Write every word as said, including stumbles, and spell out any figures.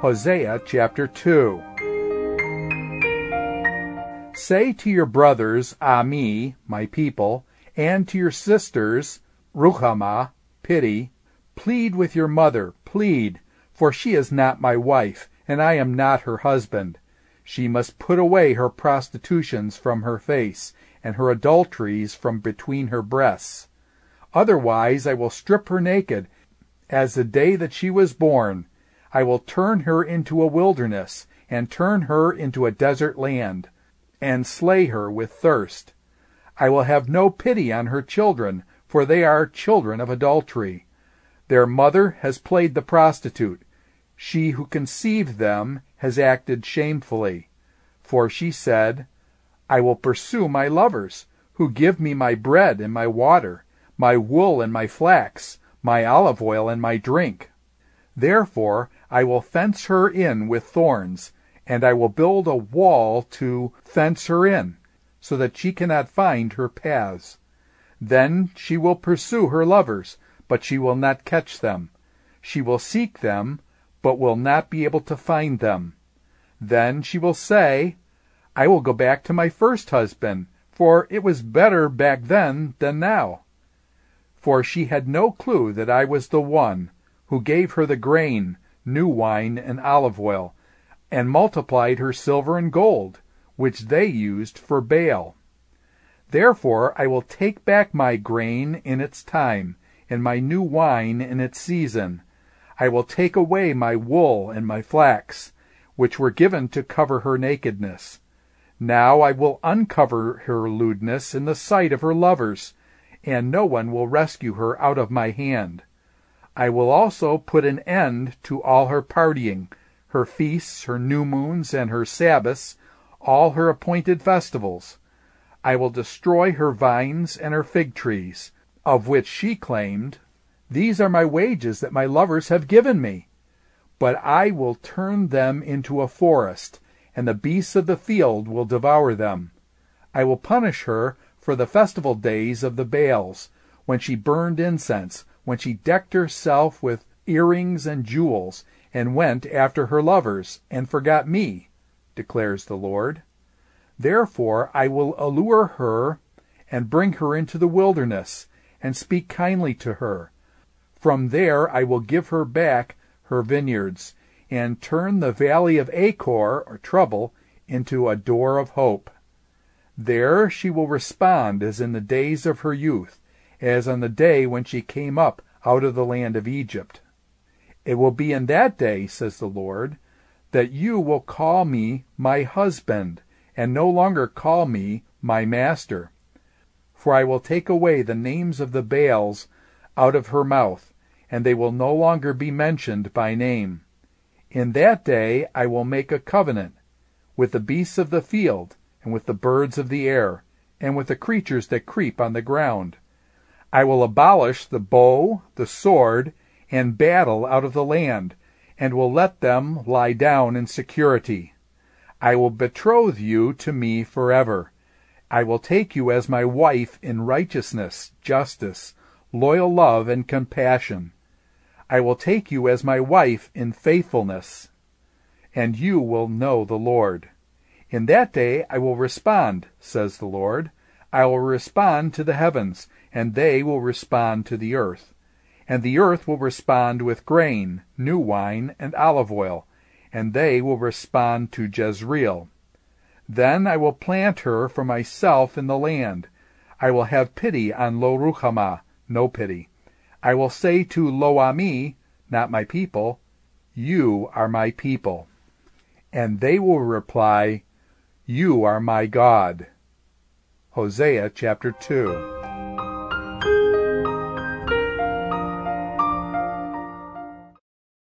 Hosea chapter two. Say to your brothers, Ami, my people, and to your sisters, Ruhamah, pity, plead with your mother, plead, for she is not my wife, and I am not her husband. She must put away her prostitutions from her face, and her adulteries from between her breasts. Otherwise I will strip her naked, as the day that she was born. I will turn her into a wilderness, and turn her into a desert land, and slay her with thirst. I will have no pity on her children, for they are children of adultery. Their mother has played the prostitute. She who conceived them has acted shamefully. For she said, I will pursue my lovers, who give me my bread and my water, my wool and my flax, my olive oil and my drink. Therefore I will fence her in with thorns, and I will build a wall to fence her in, so that she cannot find her paths. Then she will pursue her lovers, but she will not catch them. She will seek them, but will not be able to find them. Then she will say, I will go back to my first husband, for it was better back then than now. For she had no clue that I was the one who gave her the grain, new wine, and olive oil, and multiplied her silver and gold, which they used for Baal. Therefore I will take back my grain in its time, and my new wine in its season. I will take away my wool and my flax, which were given to cover her nakedness. Now I will uncover her lewdness in the sight of her lovers, and no one will rescue her out of my hand. I will also put an end to all her partying, her feasts, her new moons, and her Sabbaths, all her appointed festivals. I will destroy her vines and her fig trees, of which she claimed, These are my wages that my lovers have given me. But I will turn them into a forest, and the beasts of the field will devour them. I will punish her for the festival days of the Baals, when she burned incense, when she decked herself with earrings and jewels, and went after her lovers, and forgot me, declares the Lord. Therefore I will allure her, and bring her into the wilderness, and speak kindly to her. From there I will give her back her vineyards, and turn the valley of Achor, or trouble, into a door of hope. There she will respond as in the days of her youth, as on the day when she came up out of the land of Egypt. It will be in that day, says the Lord, that you will call me my husband, and no longer call me my master. For I will take away the names of the Baals out of her mouth, and they will no longer be mentioned by name. In that day I will make a covenant with the beasts of the field, and with the birds of the air, and with the creatures that creep on the ground. I will abolish the bow, the sword, and battle out of the land, and will let them lie down in security. I will betroth you to me forever. I will take you as my wife in righteousness, justice, loyal love, and compassion. I will take you as my wife in faithfulness, and you will know the Lord. In that day I will respond, says the Lord. I will respond to the heavens, and they will respond to the earth. And the earth will respond with grain, new wine, and olive oil, and they will respond to Jezreel. Then I will plant her for myself in the land. I will have pity on Lo Ruhamah, no pity. I will say to Lo Ami, not my people, You are my people. And they will reply, You are my God. Hosea chapter two.